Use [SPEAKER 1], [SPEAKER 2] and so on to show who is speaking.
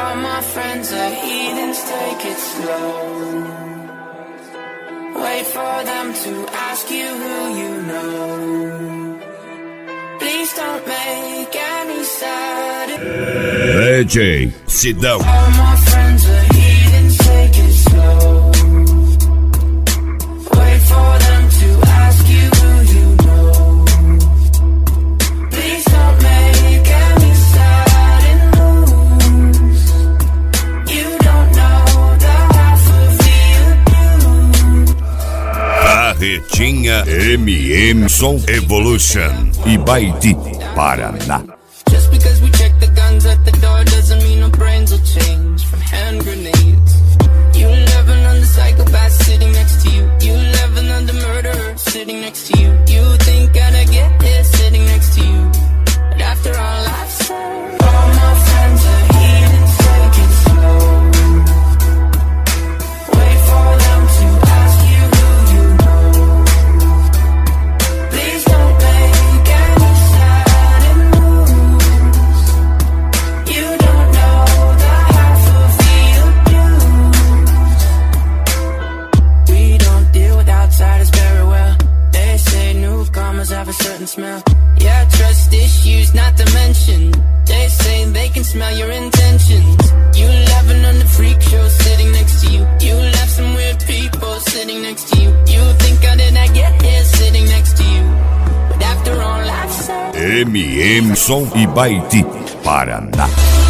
[SPEAKER 1] All my friends are heathens, take it slow. Wait for them to ask you who you know. Please don't make any sudden.
[SPEAKER 2] DJ Sidão.
[SPEAKER 1] All my friends are heathens, take it slow. Wait for them to ask you who you know. Please don't make any sudden moves. You don't know the half of the abuse.
[SPEAKER 2] Carretinha MM Som Evolution e Baiti, Paraná.
[SPEAKER 1] Just because we check the guns at the door doesn't mean our brains will change from hand grenades. You love another psychopath sitting next to you. You love another murderer sitting next to you. You think I'd get here sitting next to you. But after all I've said, all my friends are heathens, take it slow. Wait for them to ask you who you know. Please don't make any sudden moves. You don't know the half of the abuse. We don't deal with outsiders very well. They say newcomers have a certain smell. Yeah, trust issues not to mention. They say they can smell your intentions. You laughing on the freak show sitting next to you. You laugh some weird people sitting next to you. You think I did not get here sitting next to you. But after all I've said,
[SPEAKER 2] MM Som e Baiti, Paraná.